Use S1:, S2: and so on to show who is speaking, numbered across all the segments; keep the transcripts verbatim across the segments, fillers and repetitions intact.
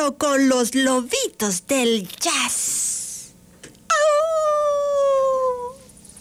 S1: regreso con los lobitos del jazz. ¡Au!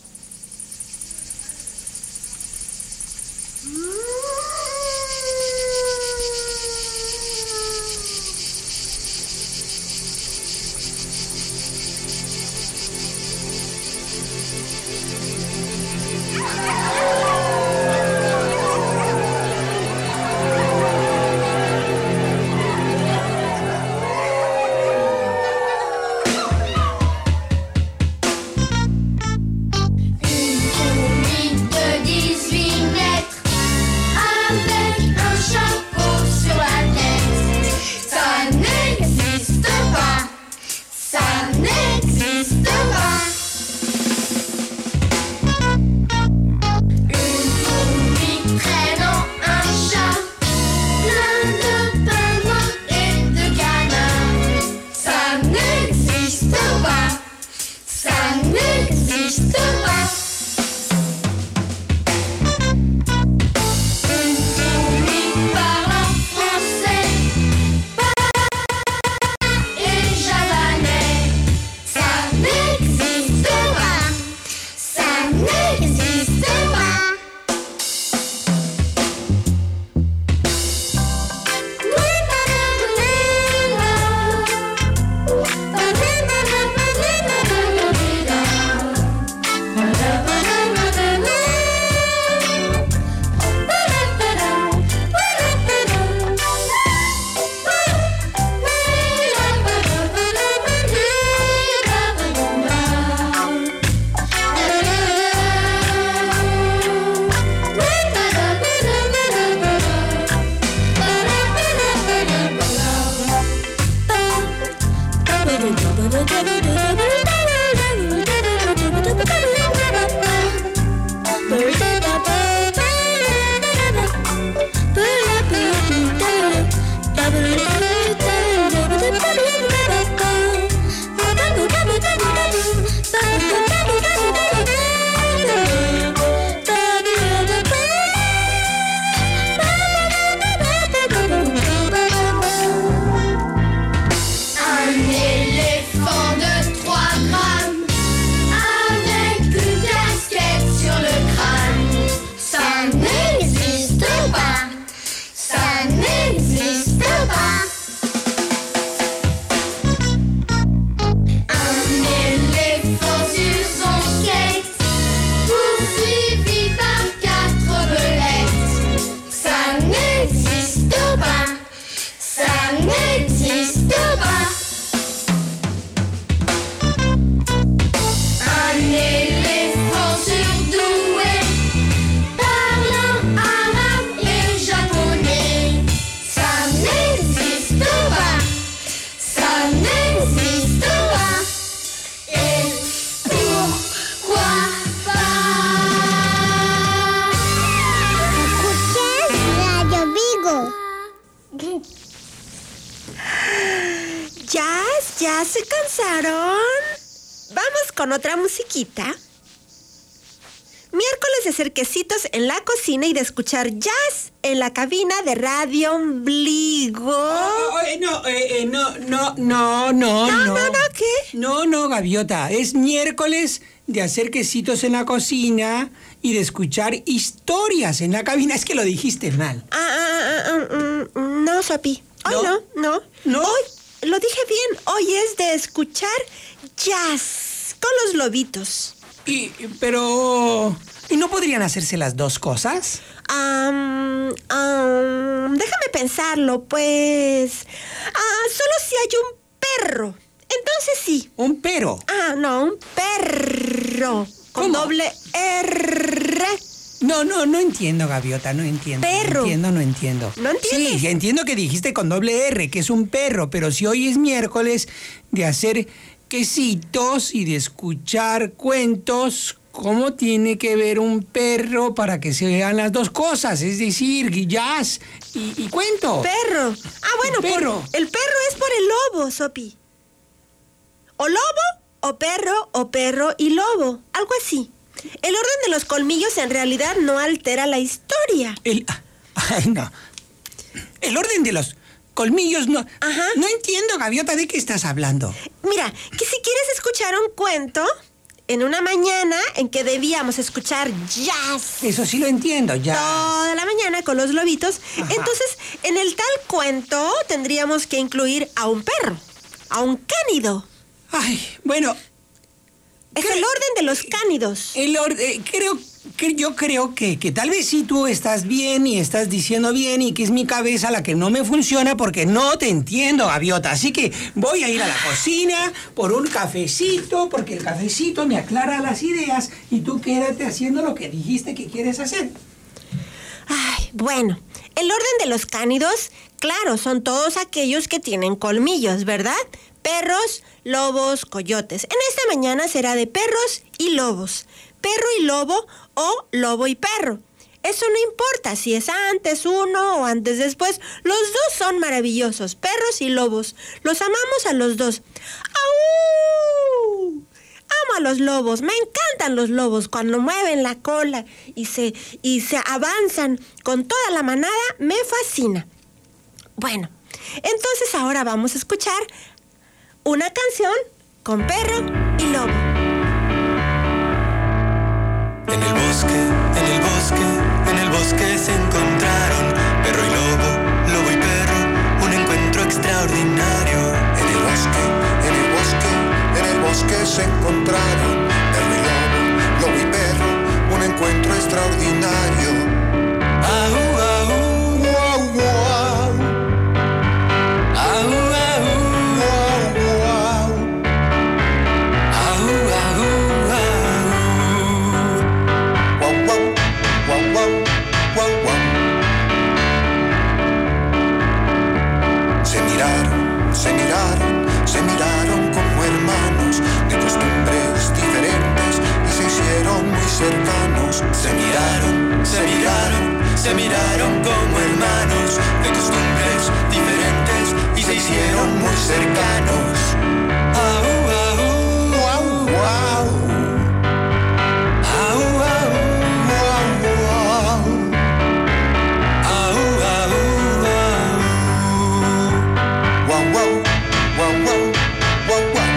S1: ¿Ya se cansaron? Vamos con otra musiquita. Miércoles de hacer quesitos en la cocina y de escuchar jazz en la cabina de Radio Ombligo.
S2: Oh, oh, eh, no, eh, eh, no, no, no, no,
S1: no.
S2: No,
S1: no, no, ¿qué?
S2: No, no, Gaviota. Es miércoles de hacer quesitos en la cocina y de escuchar historias en la cabina. Es que lo dijiste mal.
S1: Ah, ah, ah, ah, no, Sopi. Hoy no, no. no.
S2: ¿No?
S1: Hoy lo dije bien. Hoy es de escuchar jazz con los lobitos.
S2: Y, pero... ¿Y no podrían hacerse las dos cosas?
S1: Um, um, déjame pensarlo, pues... Ah, solo si hay un perro. Entonces sí.
S2: ¿Un pero?
S1: Ah, no, un perro. Con
S2: ¿Cómo?
S1: doble R.
S2: No, no, no entiendo, Gaviota, no entiendo.
S1: Perro.
S2: No entiendo, no entiendo.
S1: ¿No entiendes?
S2: Sí, entiendo que dijiste con doble R, que es un perro, pero si hoy es miércoles de hacer quesitos y de escuchar cuentos, ¿cómo tiene que ver un perro para que se vean las dos cosas? Es decir, jazz y, y cuento.
S1: Perro. Ah, bueno,
S2: perro.
S1: Por, el perro es por el lobo, Sopi. O lobo, o perro, o perro y lobo. Algo así. El orden de los colmillos en realidad no altera la historia.
S2: El... Ay, no. El orden de los colmillos no...
S1: Ajá.
S2: No entiendo, Gaviota, ¿de qué estás hablando?
S1: Mira, que si quieres escuchar un cuento, en una mañana en que debíamos escuchar jazz.
S2: Eso sí lo entiendo, ya.
S1: Toda la mañana con los lobitos.
S2: Ajá.
S1: Entonces, en el tal cuento tendríamos que incluir a un perro, a un cánido.
S2: Ay, bueno...
S1: Es
S2: ¿qué?
S1: el orden de los cánidos.
S2: El or- eh, creo que yo creo que, que tal vez sí tú estás bien y estás diciendo bien y que es mi cabeza la que no me funciona porque no te entiendo, Gaviota. Así que voy a ir a la cocina por un cafecito porque el cafecito me aclara las ideas y tú quédate haciendo lo que dijiste que quieres hacer.
S1: Ay, bueno, el orden de los cánidos, claro, son todos aquellos que tienen colmillos, ¿verdad? Perros, lobos, coyotes. En esta mañana será de perros y lobos. Perro y lobo o lobo y perro. Eso no importa si es antes uno o antes después. Los dos son maravillosos, perros y lobos. Los amamos a los dos. ¡Au! Amo a los lobos, me encantan los lobos cuando mueven la cola y se, y se avanzan con toda la manada, me fascina. Bueno, entonces ahora vamos a escuchar una canción con perro y lobo.
S3: En el bosque, en el bosque, en el bosque se encontraron perro y lobo, lobo y perro, un encuentro extraordinario.
S4: En el bosque, en el bosque, en el bosque se encontraron perro y lobo, lobo y perro, un encuentro extraordinario.
S3: Aú, aú,
S4: Guau, guau,
S3: aú, aú,
S4: guau, guau.
S3: aú, aú, aú.
S4: Guau, guau, guau, guau, guau, guau. Se miraron, se miraron, se miraron como hermanos de costumbres diferentes y se hicieron muy cercanos.
S3: Se miraron, se miraron, se miraron como hermanos de costumbres diferentes y se hicieron muy cercanos. Aú, aú,
S4: Guau, guau,
S3: aú, aú,
S4: guau, guau.
S3: aú, aú, aú.
S4: Guau, guau, guau, guau, guau, guau.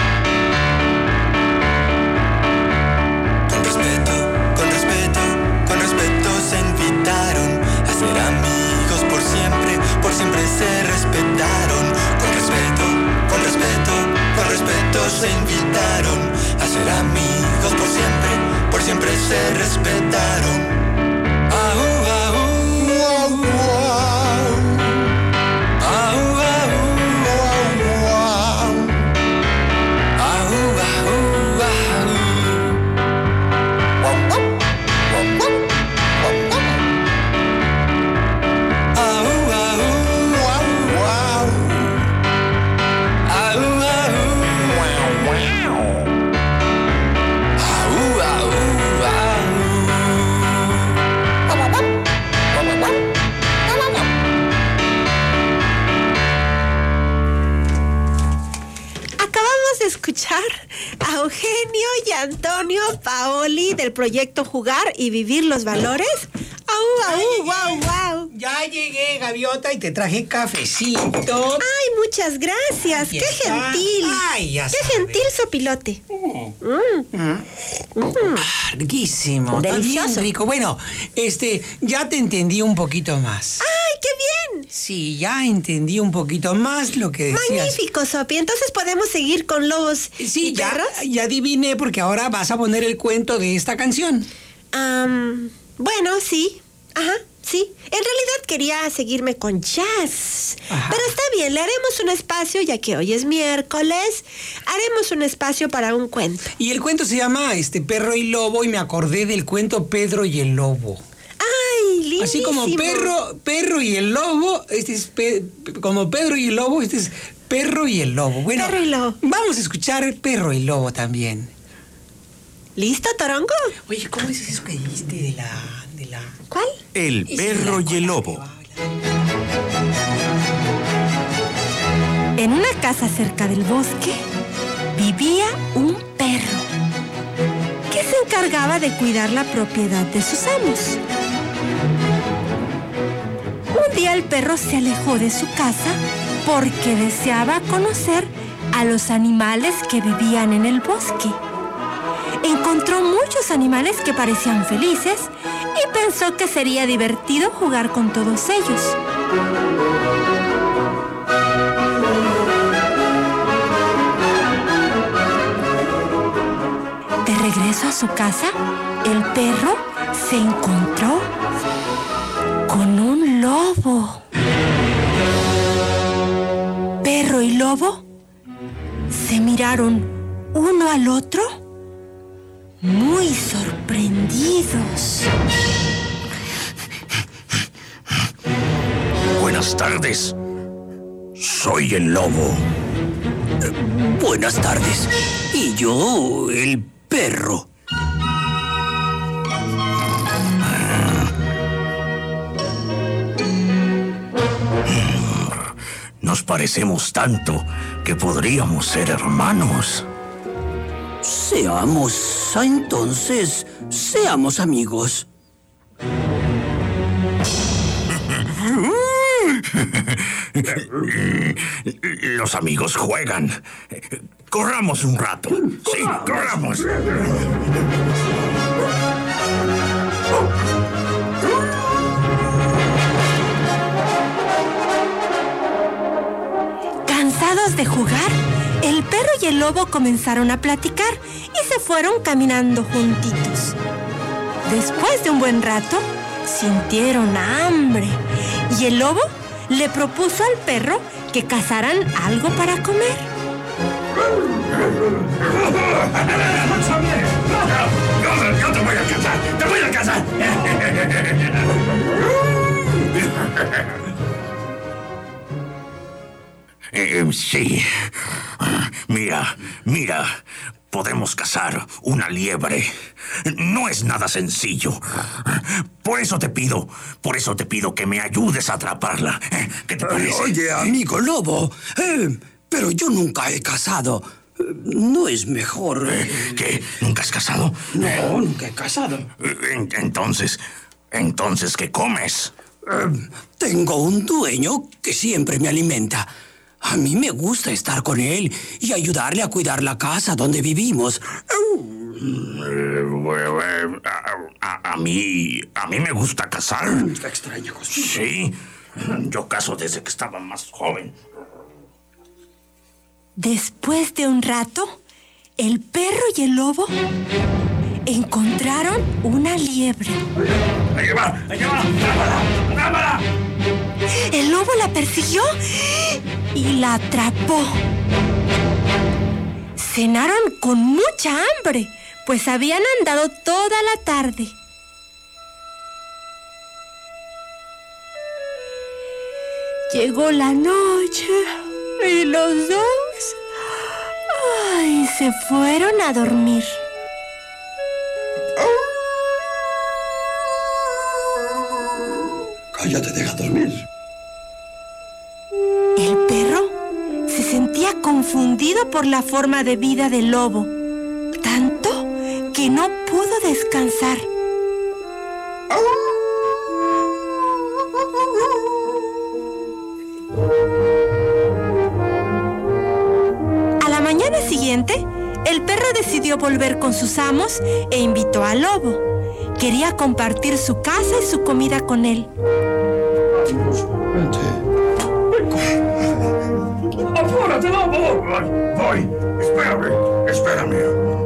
S3: Con respeto, con respeto, con respeto se invitaron a ser amigos por siempre, por siempre se respetaron. Con respeto, con respeto, con respeto se invitaron a ser amigos por siempre, por siempre se respetaron. Aú, aú,
S4: Guau, guau,
S3: aú, aú,
S4: guau, guau.
S3: aú, aú, aú.
S4: Guau, guau, guau, guau, guau, guau.
S3: Aú, aú,
S4: Guau, guau.
S3: aú, aú. Aú, aú, aú.
S1: Acabamos de escuchar a Eugenio y Antonio Paoli del proyecto Jugar y Vivir los Valores. ¡Au, au, guau, guau!
S2: Ya llegué, Gaviota, y te traje cafecito.
S1: ¡Ay, muchas gracias!
S2: Aquí
S1: ¡Qué
S2: está.
S1: gentil!
S2: Ay, ya
S1: ¡Qué
S2: sabe.
S1: gentil, sopilote!
S2: Ah, riquísimo. Está
S1: Delicioso.
S2: bien rico. Bueno, este, ya te entendí un poquito más.
S1: ¡Ay, qué bien!
S2: Sí, ya entendí un poquito más lo que decías.
S1: Magnífico, Sopi. Entonces podemos seguir con lobos
S2: Sí,
S1: y
S2: ya,
S1: perros.
S2: ya adiviné porque ahora vas a poner el cuento de esta canción.
S1: Am, bueno, sí. Ajá, sí. En realidad quería seguirme con jazz.
S2: Ajá.
S1: Pero está bien, le haremos un espacio, ya que hoy es miércoles. Haremos un espacio para un cuento.
S2: Y el cuento se llama este Perro y Lobo y me acordé del cuento Pedro y el Lobo.
S1: ¡Ay, lindísimo!
S2: Así como perro, perro y el lobo, este es pe- como Pedro y el Lobo, este es Perro y el Lobo. Bueno,
S1: Perro y Lobo.
S2: vamos a escuchar Perro y Lobo también.
S1: ¿Listo, Torongo?
S2: Oye, ¿cómo es eso que dijiste de la... de la...
S1: ¿Cuál?
S5: El
S2: esa
S5: perro
S2: de la
S5: y el
S2: cola
S5: lobo.
S2: que va a bailar?
S1: En una casa cerca del bosque vivía un perro que se encargaba de cuidar la propiedad de sus amos.
S5: Un día el perro se alejó de su casa porque deseaba conocer a los animales que vivían en el bosque. Encontró muchos animales que parecían felices y pensó que sería divertido jugar con todos ellos. De regreso a su casa, el perro se encontró con un lobo. Perro y lobo se miraron uno al otro muy sorprendidos.
S6: Buenas tardes. Soy el lobo. Eh, buenas tardes. Y yo, el perro. Nos parecemos tanto que podríamos ser hermanos. Seamos, entonces, seamos amigos. Los amigos juegan. Corramos un rato. Sí, corramos.
S5: Cansados de jugar, el perro y el lobo comenzaron a platicar y se fueron caminando juntitos. Después de un buen rato, sintieron hambre y el lobo le propuso al perro que cazaran algo para comer.
S6: Yo, yo te voy a cazar, te voy a cazar. Eh, sí. Mira, mira. Podemos cazar una liebre. No es nada sencillo. Por eso te pido, por eso te pido que me ayudes a atraparla. ¿Qué te parece?
S7: Oye, amigo lobo, eh, pero yo nunca he cazado. ¿No es mejor?
S6: Eh, ¿Qué? ¿Nunca has cazado?
S7: No, nunca he cazado.
S6: Entonces, entonces, ¿qué comes?
S7: Eh, tengo un dueño que siempre me alimenta. A mí me gusta estar con él y ayudarle a cuidar la casa donde vivimos.
S6: A, a, a mí... A mí me gusta cazar.
S7: Qué extraña costumbre.
S6: Sí. Yo cazo desde que estaba más joven.
S5: Después de un rato, el perro y el lobo encontraron una liebre.
S6: ¡Ahí va! ¡Ahí va! ¡Trápala! ¡Trápala!
S5: El lobo la persiguió y la atrapó. Cenaron con mucha hambre, pues habían andado toda la tarde. Llegó la noche y los dos ay, se fueron a dormir.
S7: Cállate, deja dormir.
S5: El perro se sentía confundido por la forma de vida del lobo, tanto que no pudo descansar. A la mañana siguiente, el perro decidió volver con sus amos e invitó al lobo. Quería compartir su casa y su comida con él.
S6: ¡Apúrate, lobo! Voy. Espérame. Espérame.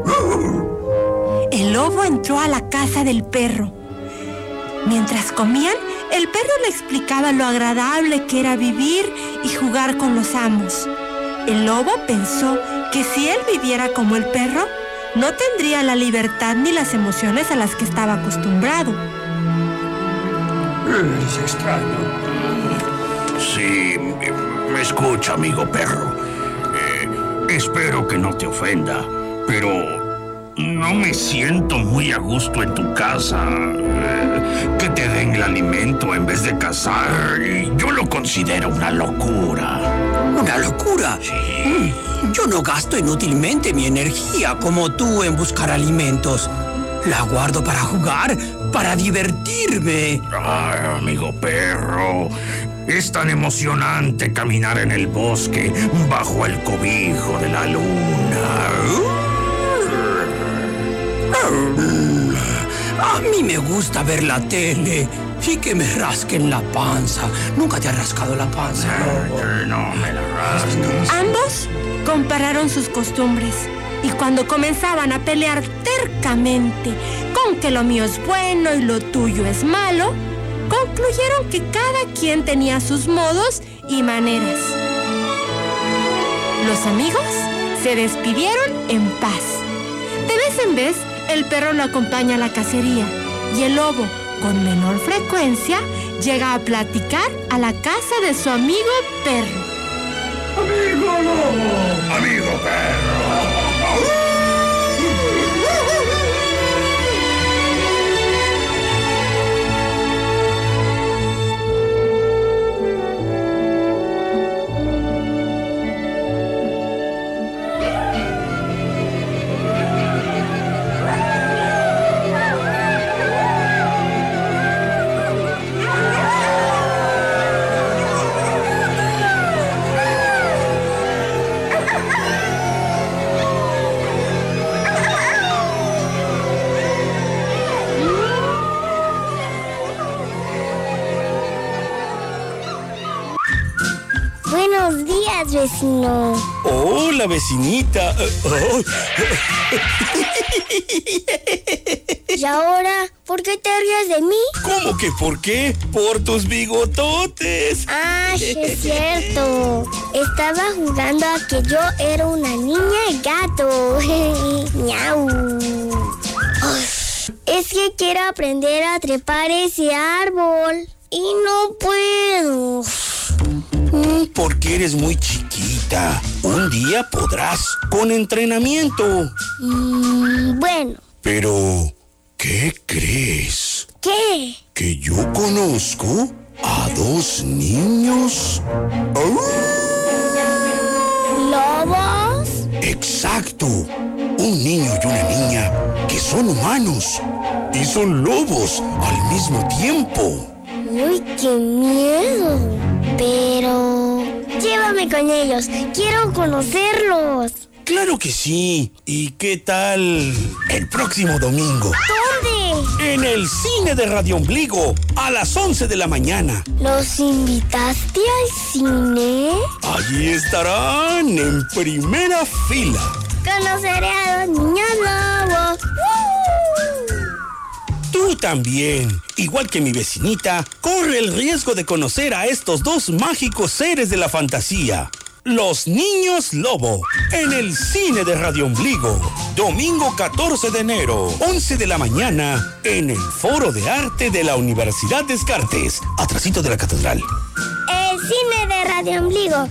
S5: El lobo entró a la casa del perro. Mientras comían, el perro le explicaba lo agradable que era vivir y jugar con los amos. El lobo pensó que si él viviera como el perro, no tendría la libertad ni las emociones a las que estaba acostumbrado.
S7: Eres extraño.
S6: Sí, me escucha, amigo perro. Eh, espero que no te ofenda, pero no me siento muy a gusto en tu casa. Eh, que te den el alimento en vez de cazar, yo lo considero una locura.
S7: ¿Una locura?
S6: Sí.
S7: Yo no gasto inútilmente mi energía como tú en buscar alimentos. La guardo para jugar, para divertirme.
S6: Ay, amigo perro, es tan emocionante caminar en el bosque bajo el cobijo de la luna.
S7: A mí me gusta ver la tele y que me rasquen la panza. ¿Nunca te ha rascado la panza?
S6: No, no me la rascas.
S5: Ambos compararon sus costumbres y cuando comenzaban a pelear tercamente con que lo mío es bueno y lo tuyo es malo, concluyeron que cada quien tenía sus modos y maneras. Los amigos se despidieron en paz. De vez en vez, el perro lo acompaña a la cacería y el lobo, con menor frecuencia, llega a platicar a la casa de su amigo perro.
S6: ¡Amigo lobo! ¡Amigo perro!
S8: Buenos días, vecino.
S9: Hola, vecinita. Oh.
S8: ¿Y ahora? ¿Por qué te ríes de mí?
S9: ¿Cómo que por qué? Por tus bigototes.
S8: Ah, sí es cierto. Estaba jugando a que yo era una niña gato. Miau. Es que quiero aprender a trepar ese árbol y no puedo.
S9: Porque eres muy chiquita. Un día podrás, con entrenamiento.
S8: Mm, bueno.
S9: Pero, ¿qué crees?
S8: ¿Qué?
S9: ¿Que yo conozco a dos niños?
S8: ¿Lobos?
S9: Exacto. Un niño y una niña que son humanos y son lobos al mismo tiempo.
S8: ¡Uy, qué miedo! Pero... llévame con ellos. Quiero conocerlos.
S9: Claro que sí. ¿Y qué tal el próximo domingo?
S8: ¿Dónde?
S9: En el cine de Radio Ombligo, a las once de la mañana.
S8: ¿Los invitaste al cine?
S9: Allí estarán en primera fila.
S8: Conoceré a los niños lobos. ¡Uh!
S9: Tú también, igual que mi vecinita, corre el riesgo de conocer a estos dos mágicos seres de la fantasía. Los Niños Lobo, en el cine de Radio Ombligo. Domingo catorce de enero, once de la mañana, en el Foro de Arte de la Universidad Descartes, atrasito de la Catedral.
S8: El cine de Radio Ombligo.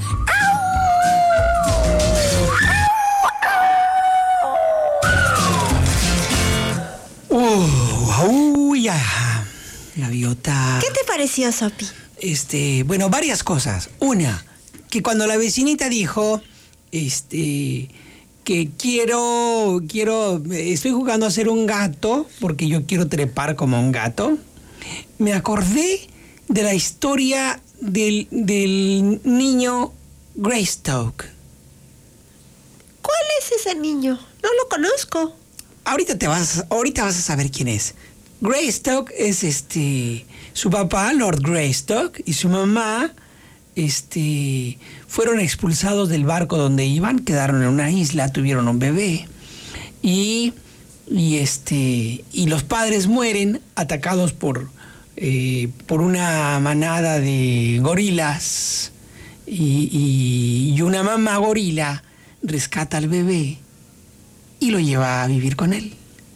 S2: Uh, uy, ya. Gaviota.
S1: ¿Qué te pareció, Sopi?
S2: Este, bueno, varias cosas. Una, que cuando la vecinita dijo, este, que quiero, quiero, estoy jugando a ser un gato, porque yo quiero trepar como un gato, me acordé de la historia del, del niño Greystoke.
S1: ¿Cuál es ese niño? No lo conozco.
S2: Ahorita te vas, ahorita vas a saber quién es. Greystoke es este, su papá, Lord Greystoke, y su mamá, este, fueron expulsados del barco donde iban, quedaron en una isla, tuvieron un bebé, y, y este, y los padres mueren atacados por, eh, por una manada de gorilas, y, y, y una mamá gorila rescata al bebé y lo lleva a vivir con él.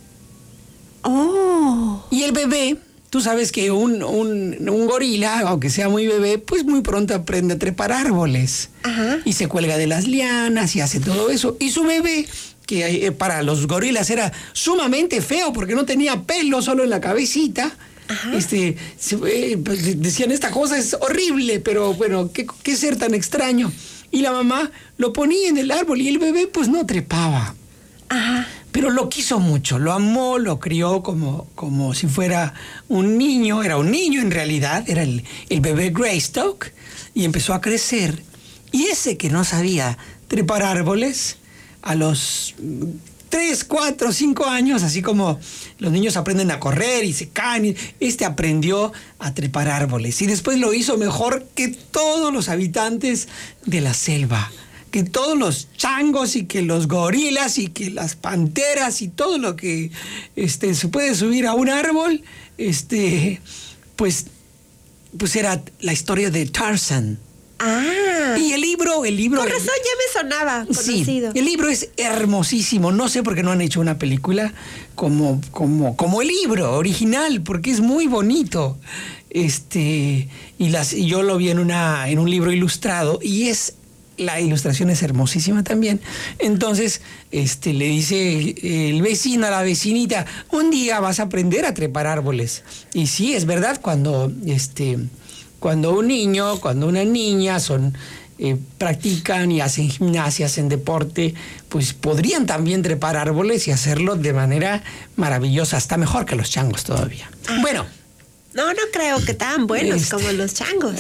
S1: Oh.
S2: Y el bebé, tú sabes que un, un, un gorila, aunque sea muy bebé, pues muy pronto aprende a trepar árboles.
S1: Ajá.
S2: Y se cuelga de las lianas y hace todo eso. Y su bebé, que eh, para los gorilas era sumamente feo porque no tenía pelo, solo en la cabecita. Ajá. Este, se, eh, pues, decían, esta cosa es horrible, pero bueno, ¿qué, qué ser tan extraño? Y la mamá lo ponía en el árbol y el bebé pues no trepaba.
S1: Ajá.
S2: pero lo quiso mucho, lo amó, lo crió como, como si fuera un niño, era un niño en realidad, era el, el bebé Greystoke, y empezó a crecer. Y ese que no sabía trepar árboles, a los tres, cuatro, cinco años, así como los niños aprenden a correr y se caen, este aprendió a trepar árboles. Y después lo hizo mejor que todos los habitantes de la selva, que todos los changos y que los gorilas y que las panteras y todo lo que este, se puede subir a un árbol, este, pues, pues era la historia de Tarzan.
S1: Ah.
S2: Y el libro, el libro...
S1: Con razón ya me sonaba conocido.
S2: Sí, el libro es hermosísimo. No sé por qué no han hecho una película como, como, como el libro original, porque es muy bonito. Este, y, las, y yo lo vi en, una, en un libro ilustrado y es... La ilustración es hermosísima también. Entonces, este, le dice el vecino a la vecinita, un día vas a aprender a trepar árboles. Y sí, es verdad, cuando, este, cuando un niño, cuando una niña son, eh, practican y hacen gimnasia, hacen deporte, pues podrían también trepar árboles y hacerlo de manera maravillosa, hasta mejor que los changos todavía.
S1: Ah.
S2: Bueno.
S1: No, no creo que tan buenos
S2: este,
S1: como los changos.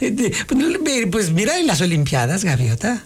S2: Pues mira en las Olimpiadas, Gaviota.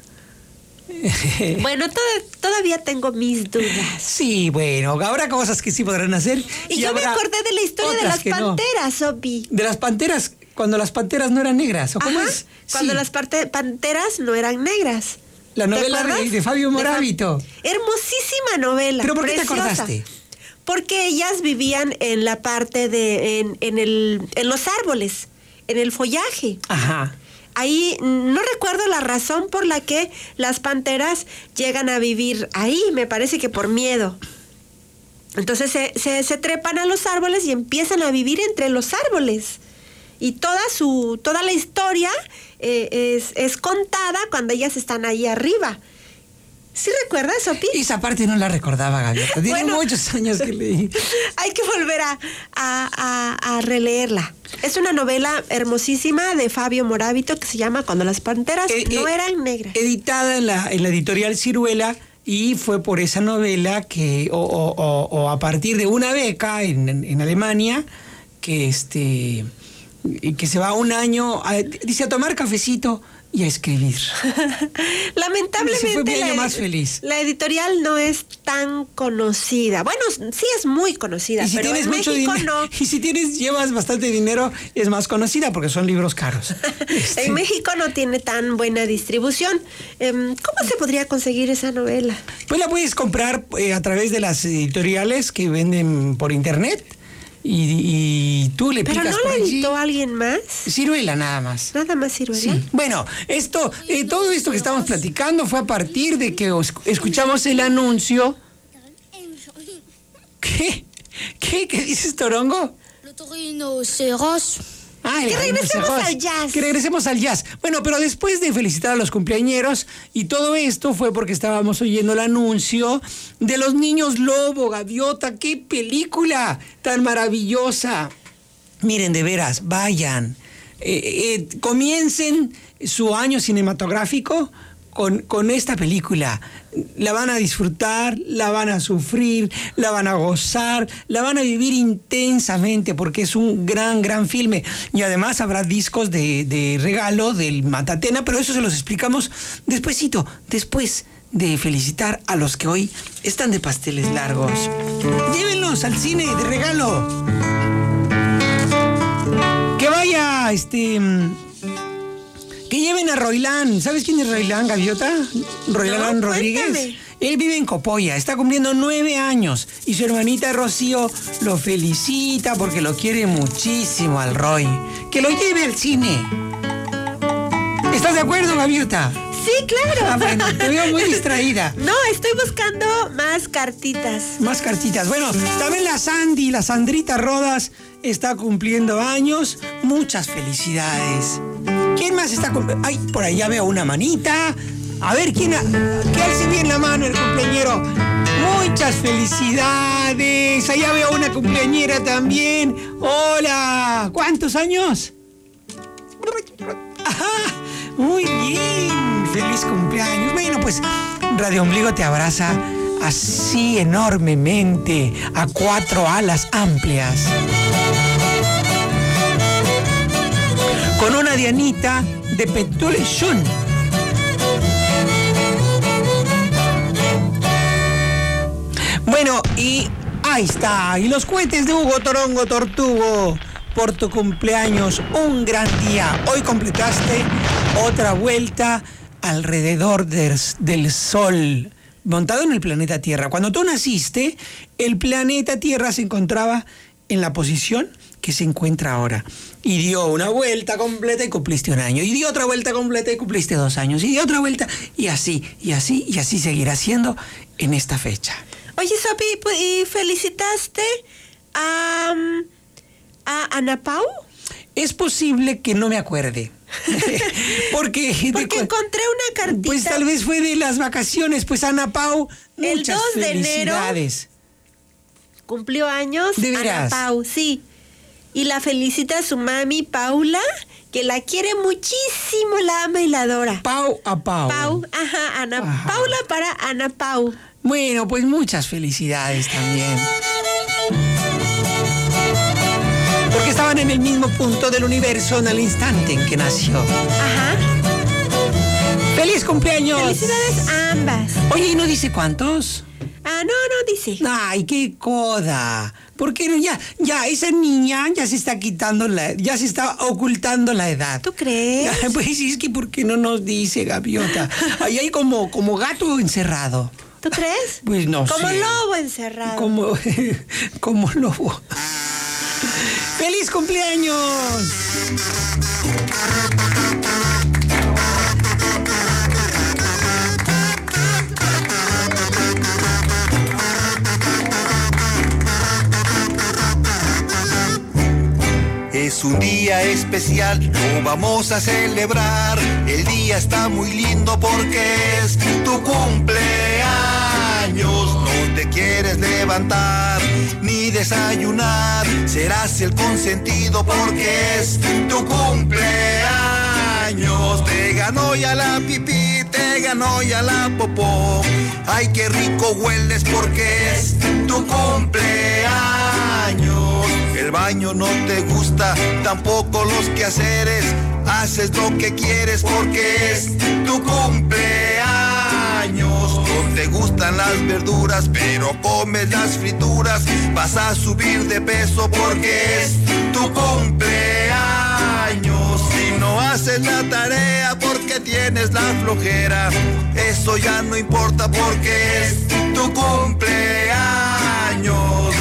S1: Bueno, to todavía tengo mis dudas.
S2: Sí, bueno, habrá cosas que sí podrán hacer.
S1: Y, y yo me acordé de la historia de las panteras, no. Obi.
S2: De las panteras, cuando las panteras no eran negras, ¿o cómo
S1: Ajá,
S2: es?
S1: Cuando
S2: sí.
S1: las panteras no eran negras.
S2: La novela de, de Fabio Moravito.
S1: De Fa Hermosísima novela.
S2: ¿Pero por qué
S1: preciosa.
S2: te acordaste?
S1: Porque ellas vivían en la parte de, en, en, el, en los árboles, en el follaje.
S2: Ajá.
S1: Ahí no recuerdo la razón por la que las panteras llegan a vivir ahí, me parece que por miedo. Entonces se, se, se trepan a los árboles y empiezan a vivir entre los árboles. Y toda su, toda la historia eh, es, es contada cuando ellas están ahí arriba. ¿Sí recuerdas, Sopi?
S2: Esa parte no la recordaba, Gaviota. Tiene bueno, muchos años que leí.
S1: Hay que volver a, a, a, a releerla. Es una novela hermosísima de Fabio Moravito que se llama Cuando las panteras eh, no eh, eran negras.
S2: Editada en la, en la editorial Ciruela, y fue por esa novela que, o, o, o, o a partir de una beca en, en, en Alemania, que este que se va un año, a, dice, a tomar cafecito y a escribir.
S1: Lamentablemente
S2: fue mi año
S1: la,
S2: más feliz.
S1: La editorial no es tan conocida. Bueno, sí es muy conocida,
S2: y si
S1: pero
S2: tienes
S1: en
S2: mucho
S1: México
S2: dinero,
S1: no.
S2: Y si tienes, llevas bastante dinero, es más conocida porque son libros caros.
S1: este. En México no tiene tan buena distribución. ¿Cómo se podría conseguir esa novela?
S2: Pues la puedes comprar eh, a través de las editoriales que venden por internet. Y, y tú le picas.
S1: ¿Pero no la editó alguien más?
S2: Ciruela nada más.
S1: Nada más Ciruela.
S2: Sí. Bueno, esto, eh, todo esto que estamos platicando fue a partir de que os, escuchamos el anuncio. ¿Qué? ¿Qué? ¿Qué dices, Torongo? Ah,
S1: que regresemos al jazz.
S2: Que regresemos al jazz. Bueno, pero después de felicitar a los cumpleañeros, y todo esto fue porque estábamos oyendo el anuncio de Los Niños Lobo, Gaviota. ¡Qué película tan maravillosa! Miren, de veras, vayan. Eh, eh, comiencen su año cinematográfico con, con esta película. La van a disfrutar, la van a sufrir, la van a gozar, la van a vivir intensamente porque es un gran, gran filme. Y además habrá discos de, de regalo del Matatena, pero eso se los explicamos despuesito, después de felicitar a los que hoy están de pasteles largos. Llévenlos al cine de regalo. Que vaya, este... Que lleven a Roilán. ¿Sabes quién es Roilán, Gaviota? Roilán
S1: no,
S2: Rodríguez.
S1: Cuéntame.
S2: Él vive en Copolla, está cumpliendo nueve años y su hermanita Rocío lo felicita porque lo quiere muchísimo al Roy. Que lo lleve al cine. ¿Estás de acuerdo, Gaviota?
S1: Sí, claro.
S2: Ah, bueno, te veo muy distraída.
S1: No, estoy buscando más cartitas.
S2: Más cartitas. Bueno, también la Sandy, la Sandrita Rodas, está cumpliendo años. Muchas felicidades. ¿Quién más está cumpliendo? Ay, por allá veo una manita. A ver, ¿quién ha... ¿Qué hace bien la mano el cumpleañero? Muchas felicidades. Allá veo una cumpleañera también. Hola. ¿Cuántos años? Ajá. Muy bien. Feliz cumpleaños. Bueno, pues Radio Ombligo te abraza así enormemente, a cuatro alas amplias. Con una dianita de petulechón. Bueno, y ahí está. Y los cohetes de Hugo Torongo Tortugo. Por tu cumpleaños, un gran día. Hoy completaste otra vuelta alrededor del, del Sol, montado en el planeta Tierra. Cuando tú naciste, el planeta Tierra se encontraba en la posición que se encuentra ahora. Y dio una vuelta completa y cumpliste un año. Y dio otra vuelta completa y cumpliste dos años. Y dio otra vuelta y así, y así, y así seguirá siendo en esta fecha.
S1: Oye, Sopi, ¿y felicitaste a, a Ana Pau?
S2: Es posible que no me acuerde. Porque,
S1: Porque encontré una cartita.
S2: Pues tal vez fue de las vacaciones. Pues Ana Pau,
S1: el
S2: muchas
S1: dos de
S2: felicidades.
S1: Enero cumplió años.
S2: ¿De veras?
S1: Ana Pau, sí. Y la felicita a su mami Paula, que la quiere muchísimo, la ama y la adora.
S2: Pau a Pau.
S1: Pau, ajá, Ana.
S2: Ajá.
S1: Paula para Ana Pau.
S2: Bueno, pues muchas felicidades también. Porque estaban en el mismo punto del universo en el instante en que nació.
S1: Ajá.
S2: ¡Feliz cumpleaños!
S1: Felicidades a ambas.
S2: Oye, ¿y no dice cuántos?
S1: Ah, no, no dice.
S2: Ay, qué coda. Porque ya, ya, esa niña ya se está quitando la, ya se está ocultando la edad.
S1: ¿Tú crees?
S2: Pues sí, es que ¿por qué no nos dice, Gaviota? Ahí hay como, como gato encerrado.
S1: ¿Tú crees?
S2: Pues no
S1: Como
S2: sé.
S1: lobo encerrado.
S2: Como, como lobo. ¡Feliz cumpleaños!
S3: Es un día especial, lo vamos a celebrar. El día está muy lindo porque es tu cumpleaños. No te quieres levantar ni desayunar. Serás el consentido porque es tu cumpleaños. Te ganó ya la pipí, te ganó ya la popó. Ay, qué rico hueles porque es tu cumpleaños. El baño no te gusta, tampoco los quehaceres. Haces lo que quieres porque es tu cumpleaños. No te gustan las verduras, pero comes las frituras. Vas a subir de peso porque es tu cumpleaños. Si no haces la tarea porque tienes la flojera, eso ya no importa porque es tu cumpleaños.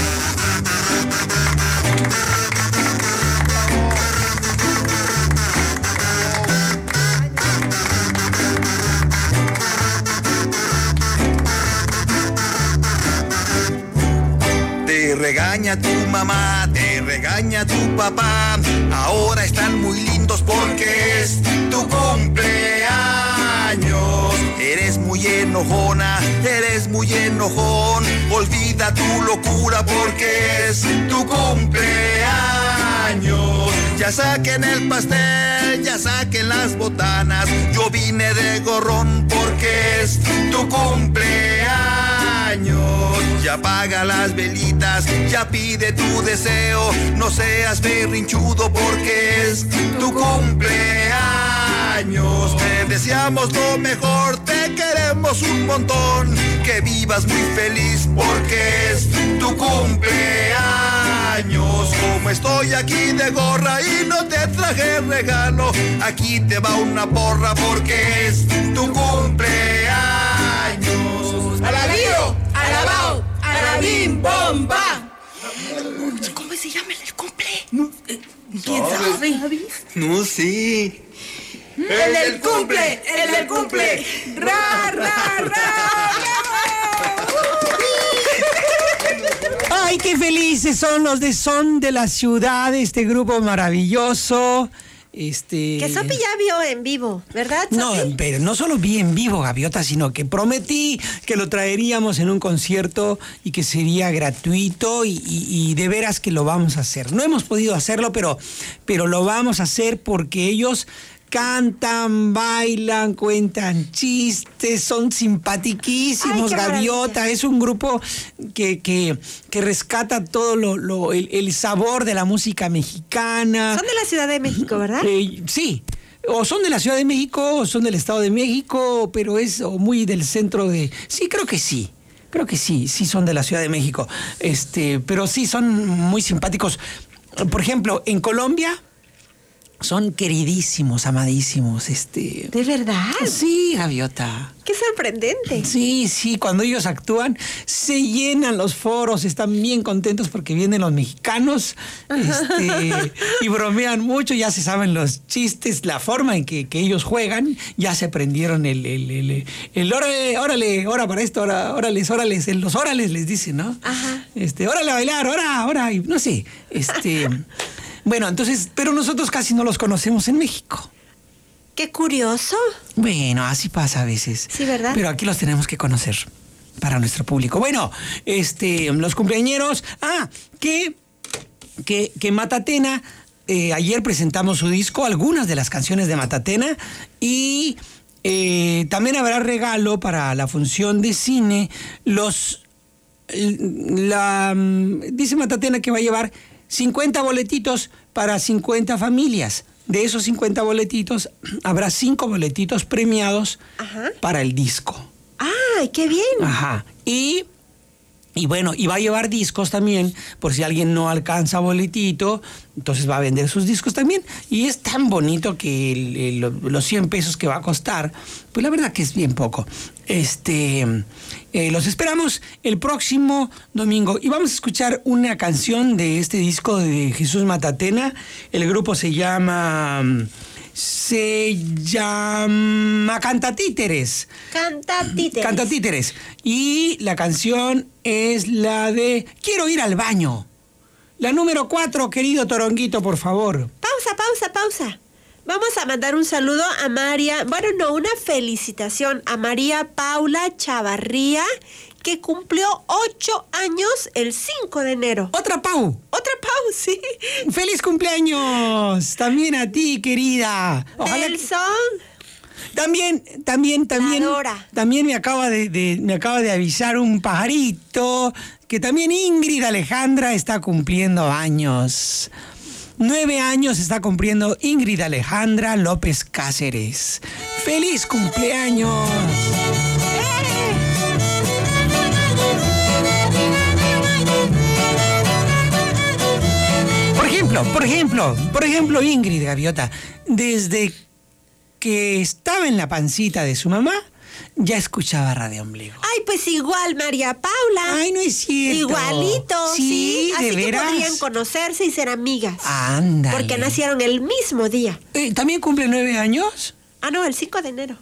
S3: Te regaña tu mamá, te regaña tu papá. Ahora están muy lindos porque es tu cumpleaños. Eres muy enojona, eres muy enojón. Olvida tu locura porque es tu cumpleaños. Ya saquen el pastel, ya saquen las botanas. Yo vine de gorrón porque es tu cumpleaños. Ya apaga las velitas, ya pide tu deseo. No seas berrinchudo porque es tu cumpleaños. Te deseamos lo mejor, te queremos un montón. Que vivas muy feliz porque es tu cumpleaños. Como estoy aquí de gorra y no te traje regalo, aquí te va una porra porque es tu cumpleaños. ¡Alabío! ¡Alabao! ¡Alabim! ¡Bomba!
S10: ¿Cómo se llama el cumple?
S3: No,
S10: ¿Quién sabe?
S3: No sé.
S10: ¡El del cumple! ¡El del cumple! ¡Ra, ra, ra!
S2: ¡Ay, qué felices son los de Son de la Ciudad! Este grupo maravilloso. Este...
S1: Que Sopi ya vio en vivo, ¿verdad, Sopi?
S2: No, pero no solo vi en vivo, Gaviota, sino que prometí que lo traeríamos en un concierto y que sería gratuito y, y, y de veras que lo vamos a hacer. No hemos podido hacerlo, pero, pero lo vamos a hacer porque ellos cantan, bailan, cuentan chistes, son simpatiquísimos.
S1: Ay,
S2: Gaviota
S1: maravilla.
S2: es un grupo que, que, que rescata todo lo, lo el, el sabor de la música mexicana.
S1: Son de la Ciudad de México, ¿verdad?
S2: Eh, sí. O son de la Ciudad de México, o son del Estado de México, pero es o muy del centro de... Sí, creo que sí. Creo que sí, sí son de la Ciudad de México. Este, pero sí son muy simpáticos. Por ejemplo, en Colombia son queridísimos, amadísimos. Este.
S1: ¿De verdad?
S2: Sí, Gaviota.
S1: ¡Qué sorprendente!
S2: Sí, sí, cuando ellos actúan se llenan los foros, están bien contentos porque vienen los mexicanos este, y bromean mucho, ya se saben los chistes, la forma en que, que ellos juegan, ya se aprendieron el, el, el, el, el órale, órale, hora para esto, hora, órales, órales, el, los órales les dicen, ¿no?
S1: Ajá.
S2: Este, órale a bailar, ora, ora, y no sé, este... Bueno, entonces, pero nosotros casi no los conocemos en México.
S1: ¡Qué curioso!
S2: Bueno, así pasa a veces.
S1: Sí, ¿verdad?
S2: Pero aquí los tenemos que conocer para nuestro público. Bueno, este, los cumpleañeros. Ah, que, que, que Matatena, eh, ayer presentamos su disco, algunas de las canciones de Matatena, y eh, también habrá regalo para la función de cine. Los, la, dice Matatena que va a llevar cincuenta boletitos para cincuenta familias. De esos cincuenta boletitos, habrá cinco boletitos premiados
S1: Ajá.
S2: para el disco.
S1: ¡Ay, qué bien!
S2: Ajá. Y, y bueno, y va a llevar discos también, por si alguien no alcanza boletito, entonces va a vender sus discos también. Y es tan bonito que el, el, los cien pesos que va a costar, pues la verdad que es bien poco. Este, eh, los esperamos el próximo domingo. Y vamos a escuchar una canción de este disco de Jesús Matatena. El grupo se llama... Se llama Cantatíteres.
S1: Cantatíteres.
S2: Cantatíteres. Y la canción es la de Quiero ir al baño. La número cuatro, querido Toronguito, por favor.
S1: Pausa, pausa, pausa. Vamos a mandar un saludo a María, bueno, no, una felicitación a María Paula Chavarría, que cumplió ocho años el cinco de enero.
S2: ¡Otra Pau!
S1: ¡Otra Pau, sí!
S2: ¡Feliz cumpleaños! También a ti, querida. Ojalá
S1: Nelson.
S2: Que... También, también, también.
S1: Adora.
S2: También me acaba de, de, me acaba de avisar un pajarito que también Ingrid Alejandra está cumpliendo años. Nueve años está cumpliendo Ingrid Alejandra López Cáceres. ¡Feliz cumpleaños! Por ejemplo, por ejemplo, por ejemplo, Ingrid Gaviota, desde que estaba en la pancita de su mamá, ya escuchaba Radio Ombligo.
S1: Ay, pues igual, María Paula.
S2: Ay, no es cierto.
S1: Igualito, sí.
S2: Sí,
S1: Así
S2: ¿de
S1: que
S2: veras?
S1: podrían conocerse y ser amigas.
S2: Ándale.
S1: Porque nacieron el mismo día.
S2: Eh, ¿También cumple nueve años?
S1: Ah, no, el cinco de enero.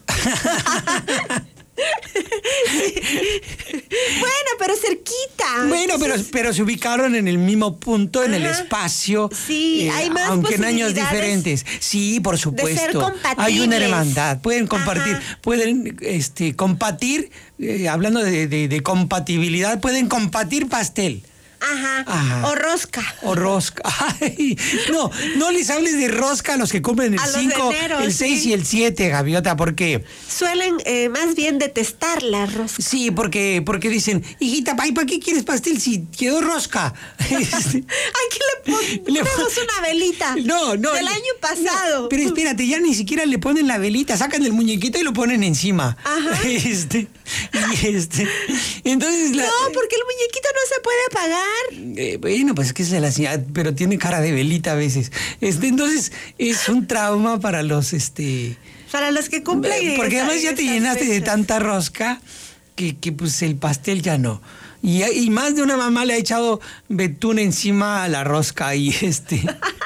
S1: Bueno, pero cerquita.
S2: Bueno, pero,
S1: Entonces,
S2: pero se ubicaron en el mismo punto, en el
S1: Ajá.
S2: espacio.
S1: Sí, hay más
S2: aunque en años
S1: posibilidades
S2: diferentes. Sí, por supuesto.
S1: compatibles.
S2: Hay una hermandad. Pueden compartir,
S1: Ajá.
S2: pueden este, compatir, eh, hablando de, de, de compatibilidad, pueden compartir pastel.
S1: Ajá.
S2: Ajá.
S1: O rosca.
S2: O rosca. Ay, no, no les hables de rosca a los que cumplen el
S1: A los de
S2: cinco,
S1: enero,
S2: el
S1: sí.
S2: seis y el siete, Gaviota, porque...
S1: Suelen eh, más bien detestar la rosca.
S2: Sí, porque, porque dicen, hijita, ay, ¿para qué quieres pastel si quedó rosca? Este,
S1: Aquí le pon-
S2: Le
S1: ponemos
S2: pon-
S1: una velita.
S2: No, no.
S1: Del
S2: le-
S1: año pasado.
S2: no, pero espérate, ya ni siquiera le ponen la velita, sacan el muñequito y lo ponen encima.
S1: Ajá.
S2: Este, y este, entonces la...
S1: No, porque el muñequito no se puede apagar.
S2: Eh, bueno, pues es que es de la señal, pero tiene cara de velita a veces. Este, entonces, es un trauma para los, este...
S1: Para los que cumplen.
S2: Porque
S1: esa-
S2: además ya te
S1: esas
S2: llenaste de
S1: fechas.
S2: tanta rosca que, que pues el pastel ya no. Y, y más de una mamá le ha echado betún encima a la rosca y este...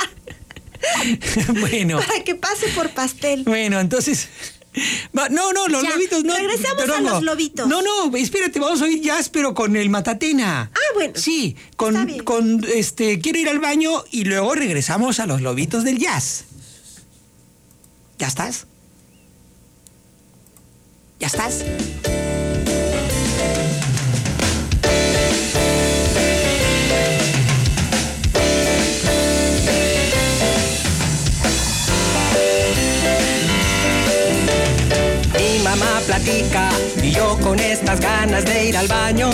S2: Bueno.
S1: Para que pase por pastel.
S2: Bueno, entonces... Va, no, no, los
S1: Ya,
S2: lobitos no.
S1: regresamos a
S2: Torongo.
S1: los lobitos.
S2: No, no, espérate, vamos a oír jazz, pero con el Matatena.
S1: Ah, bueno.
S2: Sí,
S1: Está
S2: con,
S1: bien.
S2: con este, quiero ir al baño y luego regresamos a los lobitos del jazz. ¿Ya estás? ¿Ya estás?
S11: platica y yo con estas ganas de ir al baño.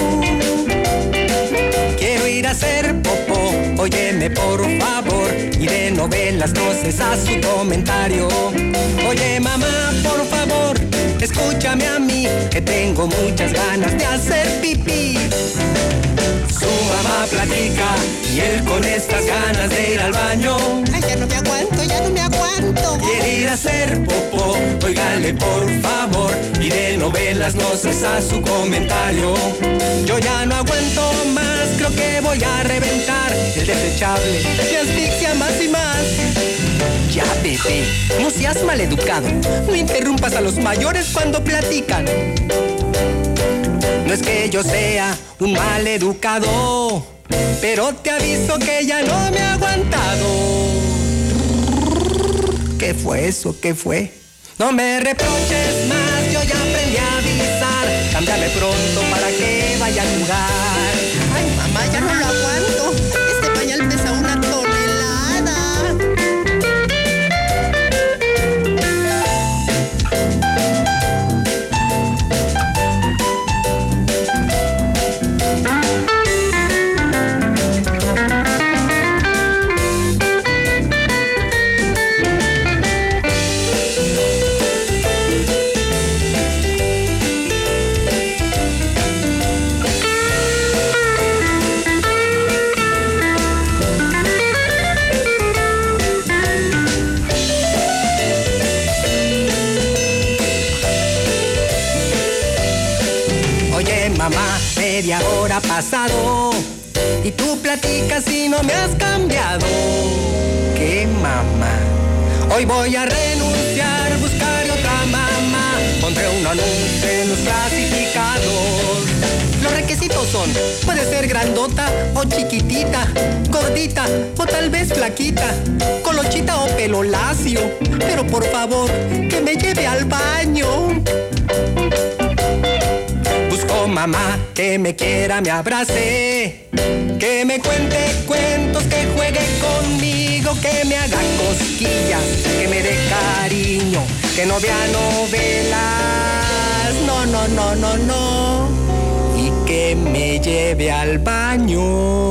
S11: Quiero ir a hacer popó, óyeme por favor, y de novelas no cesa su comentario. Oye mamá, por favor, escúchame a mí, que tengo muchas ganas de hacer pipí. Su mamá platica y él con estas ganas de ir al baño.
S12: Ay, ya no me aguanto, ya no me aguanto.
S11: Quiere ir a hacer popó, óigale por favor, y de novelas no cesa su comentario. Yo ya no aguanto más, creo que voy a reventar el desechable, me asfixia más y más. Ya, bebé, no seas maleducado, no interrumpas a los mayores cuando platican. No es que yo sea un maleducado, pero te aviso que ya no me he aguantado. ¿Qué fue eso? ¿Qué fue? No me reproches más, yo ya aprendí a avisar. Cámbiame pronto para que vaya a jugar.
S12: Ay, mamá, ya no lo aguanto. Este pañal pesa una tonelada.
S11: Mamá, media hora pasado y tú platicas y no me has cambiado. ¿Qué mamá? Hoy voy a renunciar, buscaré otra mamá. Pondré un anuncio en los clasificados. Los requisitos son, puede ser grandota o chiquitita, gordita o tal vez flaquita, colochita o pelo lacio, pero por favor, que me lleve al baño. Busco mamá que me quiera, me abrace, que me cuente cuentos, que juegue conmigo, que me haga cosquillas, que me dé cariño, que no vea novelas, no, no, no, no, no, y que me lleve al baño.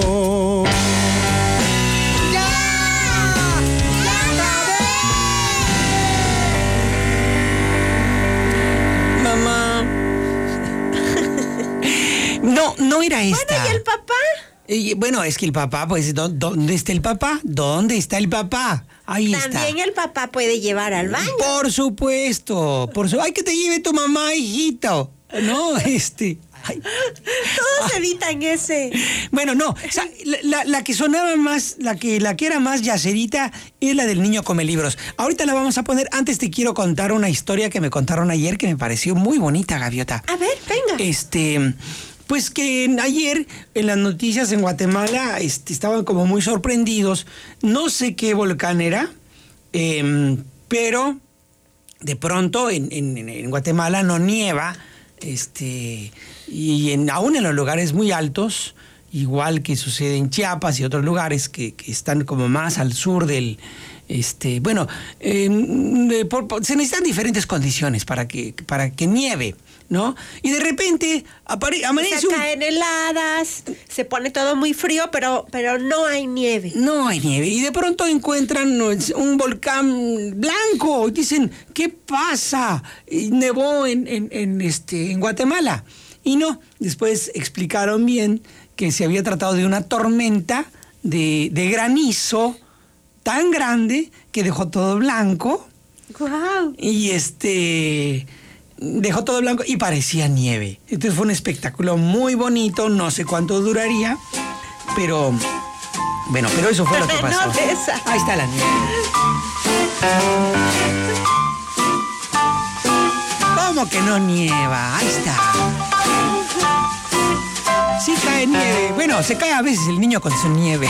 S2: No, no era esta.
S1: Bueno, ¿y el papá?
S2: Y, bueno, es que el papá, pues, ¿dó- ¿dónde está el papá? ¿Dónde está el papá? Ahí está.
S1: También el papá puede llevar al baño.
S2: Por supuesto, por su... ¡Ay, que te lleve tu mamá, hijito! No, este... ay.
S1: Todos evitan ese.
S2: Bueno, no, o sea, la, la- la que sonaba más, la que, la que era más yacerita es la del niño come libros. Ahorita la vamos a poner. Antes te quiero contar una historia que me contaron ayer que me pareció muy bonita, Gaviota.
S1: A ver, venga.
S2: Este... Pues que ayer en las noticias en Guatemala este, estaban como muy sorprendidos. No sé qué volcán era, eh, pero de pronto en, en- en Guatemala no nieva, este, y en, aún en los lugares muy altos, igual que sucede en Chiapas y otros lugares que, que están como más al sur del... Este, bueno, eh, de- por- por- se necesitan diferentes condiciones para que, para que nieve, ¿no? Y de repente apare- amanece
S1: Se
S2: un...
S1: caen heladas, se pone todo muy frío, pero, pero no hay nieve.
S2: No hay nieve. Y de pronto encuentran un volcán blanco. Dicen, ¿qué pasa? Y nevó en, en, en, este, en Guatemala. Y no, después explicaron bien que se había tratado de una tormenta de, de granizo tan grande que dejó todo blanco.
S1: Wow.
S2: Y este... dejó todo blanco y parecía nieve. Entonces fue un espectáculo muy bonito, no sé cuánto duraría, pero... Bueno, pero eso fue lo que pasó.
S1: No de esa.
S2: Ahí está la nieve. ¿Cómo que no nieva? Ahí está. Sí cae nieve. Bueno, se cae a veces el niño con su nieve.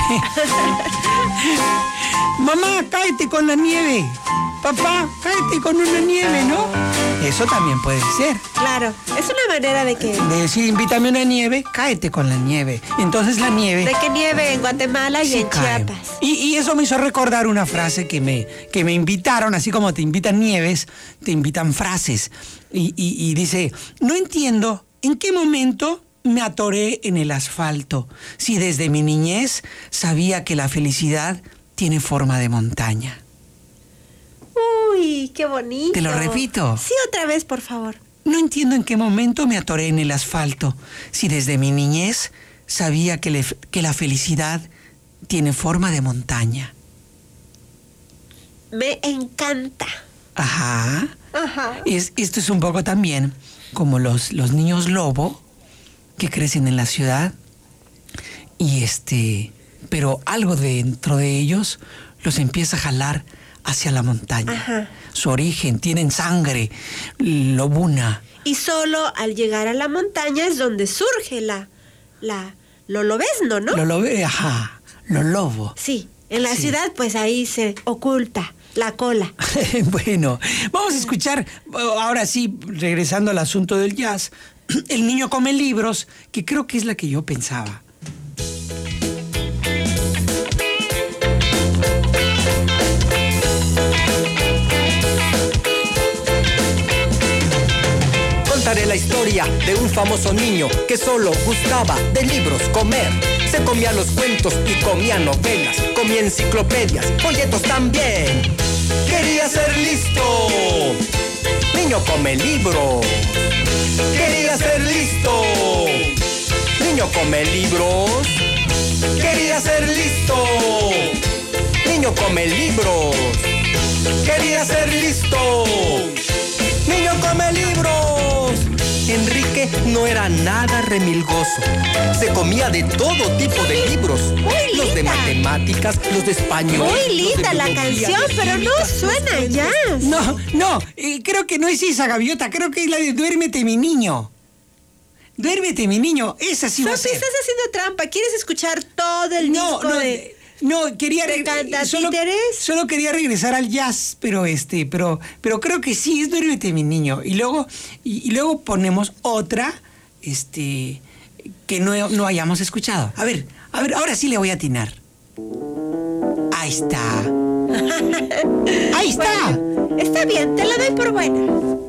S2: Mamá, cáete con la nieve. Papá, cáete con una nieve, ¿no? Eso también puede ser.
S1: Claro, es una manera de que...
S2: De decir, invítame una nieve, cáete con la nieve. Entonces la nieve...
S1: De que nieve en Guatemala y
S2: sí
S1: en
S2: cae.
S1: Chiapas.
S2: Y, y eso me hizo recordar una frase que me, que me invitaron, así como te invitan nieves, te invitan frases. Y, y, y dice, no entiendo en qué momento me atoré en el asfalto, si desde mi niñez sabía que la felicidad tiene forma de montaña.
S1: Uy, qué bonito.
S2: Te lo repito.
S1: Sí, otra vez, por favor.
S2: No entiendo en qué momento me atoré en el asfalto, si desde mi niñez sabía que, le, que la felicidad tiene forma de montaña.
S1: Me encanta.
S2: Ajá.
S1: Ajá.
S2: Es, esto es un poco también como los, los niños lobo que crecen en la ciudad y este, pero algo dentro de ellos los empieza a jalar hacia la montaña.
S1: Ajá.
S2: Su origen, tienen sangre lobuna.
S1: Y solo al llegar a la montaña es donde surge la, la, lo lobesno, ¿no?
S2: Lo lobe, ajá, lo lobo.
S1: Sí, en la
S2: Sí.
S1: ciudad pues ahí se oculta la cola.
S2: Bueno, vamos a escuchar, ahora sí, regresando al asunto del jazz, El niño come libros, que creo que es la que yo pensaba.
S11: Contaré la historia de un famoso niño que solo gustaba de libros comer. Se comía los cuentos y comía novelas, comía enciclopedias, folletos también. Quería ser listo. Niño come libros. Quería ser listo. Niño come libros. Quería ser listo. Niño come libros. Quería ser listo. Niño come libros. Enrique no era nada remilgoso. Se comía de todo tipo de libros.
S1: Muy
S11: los de
S1: linda.
S11: matemáticas, los de español.
S1: Muy
S11: los de
S1: linda la
S11: biología,
S1: canción,
S11: de
S1: pero no
S11: química,
S1: suena
S11: los
S1: jazz.
S2: No, no, eh, creo que no es esa, Gaviota. Creo que es la de Duérmete, mi niño. Duérmete, mi niño. Esa sí va a
S1: Sofi,
S2: ser.
S1: estás haciendo trampa. ¿Quieres escuchar todo el
S2: No,
S1: disco
S2: no,
S1: de...?
S2: no, quería
S1: ¿Te
S2: re-
S1: encanta
S2: solo,
S1: títeres?
S2: solo quería regresar al jazz, pero este, pero, pero creo que sí es Duérmete, mi niño. Y luego, y, y luego ponemos otra, este, que no, no hayamos escuchado. A ver, a ver, ahora sí le voy a atinar. Ahí está. Ahí está.
S1: Bueno, está bien, te la doy por buena.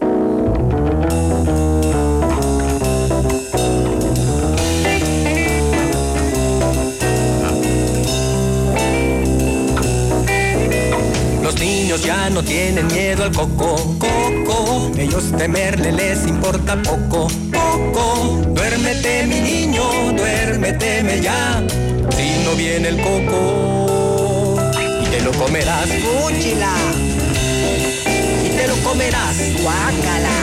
S11: Los niños ya no tienen miedo al coco, coco. Ellos temerle les importa poco, poco. Duérmete mi niño, duérmeteme ya. Si no viene el coco y te lo comerás, fúchila. Y te lo comerás, guácala.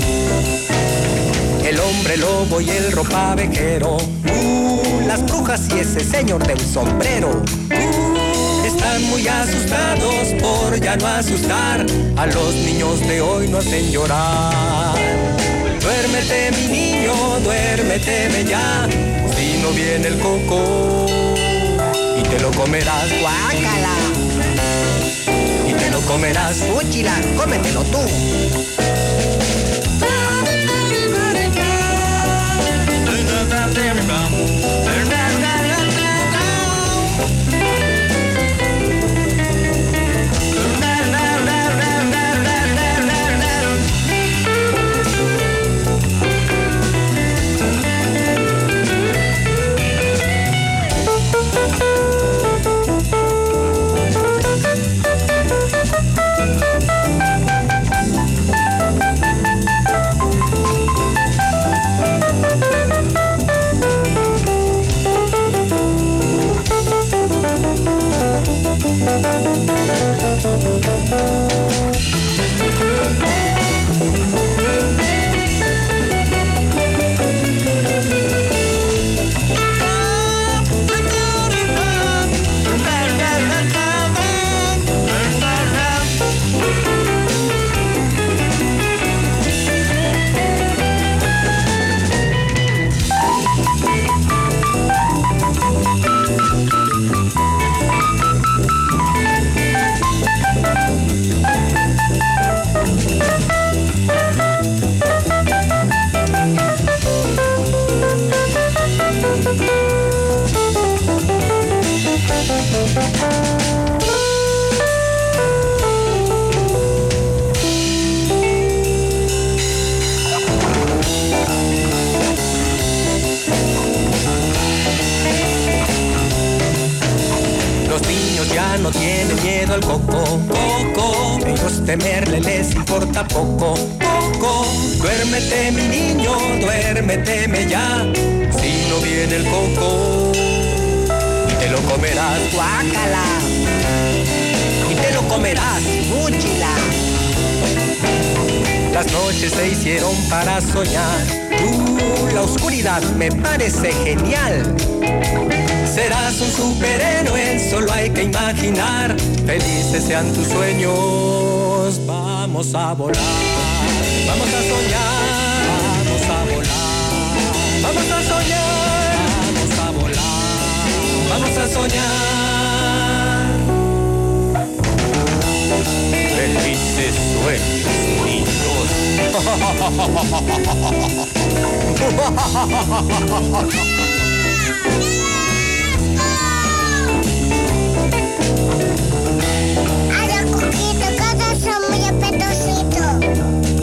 S11: El hombre lobo y el ropavejero, uh, las brujas y ese señor del sombrero, uh, están muy asustados por ya no asustar. A los niños de hoy no hacen llorar. Duérmete mi niño, duérmeteme ya. Si no viene el coco y te lo comerás, guácala. Y te lo comerás, fúchila, cómetelo tú. ya no tiene miedo al coco, coco. Ellos temerle les importa poco, poco. Duérmete mi niño, duérmeteme ya, si no viene el coco. Y te lo comerás, guácala. Y te lo comerás, fúchila. Las noches se hicieron para soñar. Uh, la oscuridad me parece genial. Serás un superhéroe, solo hay que imaginar. Felices sean tus sueños. Vamos a volar, vamos a soñar, vamos a volar, vamos a soñar, vamos a volar, vamos a soñar. Felices sueños, niños.
S8: Hola, Coquito, todos son muy apetositos.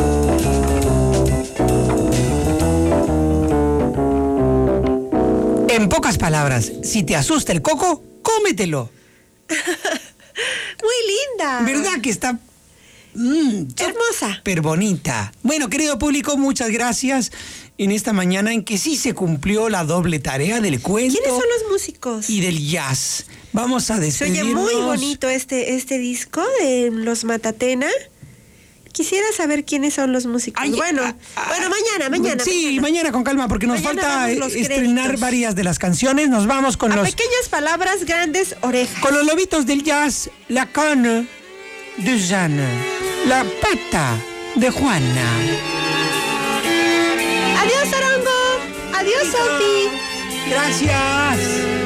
S2: En pocas palabras, si te asusta el coco, cómetelo.
S1: Muy linda.
S2: ¿Verdad que está mm,
S1: hermosa?
S2: Súper bonita. Bueno, querido público, muchas gracias en esta mañana en que sí se cumplió la doble tarea del cuento.
S1: ¿Quiénes son los músicos?
S2: Y del jazz. Vamos a despedirnos.
S1: Se oye muy bonito este, este disco de Los Matatena. Quisiera saber quiénes son los músicos. Ay, bueno, ah, bueno, mañana, mañana.
S2: Sí,
S1: mañana,
S2: mañana con calma, porque nos mañana falta estrenar créditos. Varias de las canciones. Nos vamos con
S1: a
S2: los...
S1: pequeñas palabras, grandes orejas.
S2: Con los lobitos del jazz, la canne de Jeanne, la pata de Juana.
S1: Adiós, Arango. Adiós, Sofi.
S2: Gracias.